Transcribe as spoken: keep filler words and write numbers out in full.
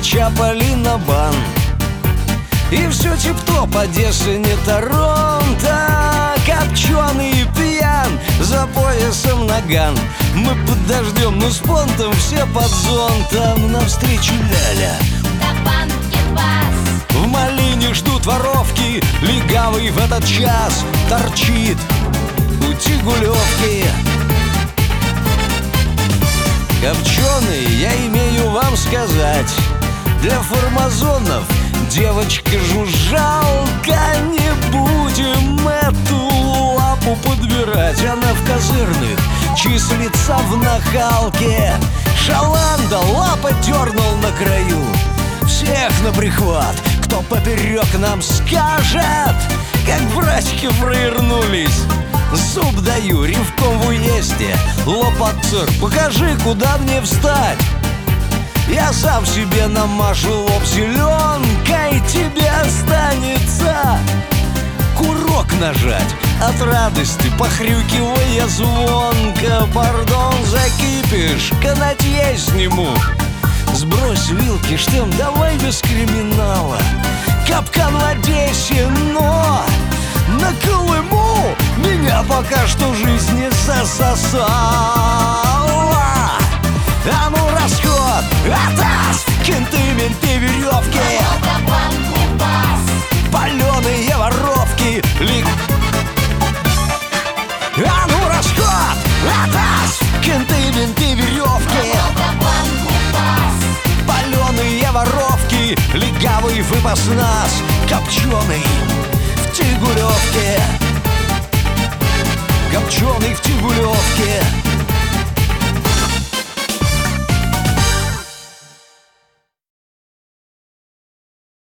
Чаполина бан. И все тип-топ, Одесса не Торонто. Копченый и пьян, за поясом наган. Мы под дождем, но с понтом, все под зонтом. Навстречу ляля, в малине ждут воровки. Легавый в этот час торчит у Тигулевки. Копченый, я имею вам сказать, для формазонов девочка-жужжалка. Не будем эту лапу подбирать, она в козырных числится в нахалке. Шаланда лапа дернул на краю. Всех на прихват, кто поперек нам скажет, как братики провернулись. Зуб даю, ревком в уезде, лопатцер, покажи, куда мне встать. Я сам себе намажу лоб зеленкой, тебе останется курок нажать от радости, похрюкивая звонко. Пардон за кипиш, канатье сниму. Сбрось вилки, штем, давай без криминала. Капкан в Одессе, но на Колыму меня пока что жизнь не засосала. А ну расход, атас, кенты, менты, веревки, паленые воровки, лик. А ну расход, атас, кенты, менты, веревки, паленые воровки, легавый выпас нас. Копченый в Тигулевке, копченый в Тигулевке.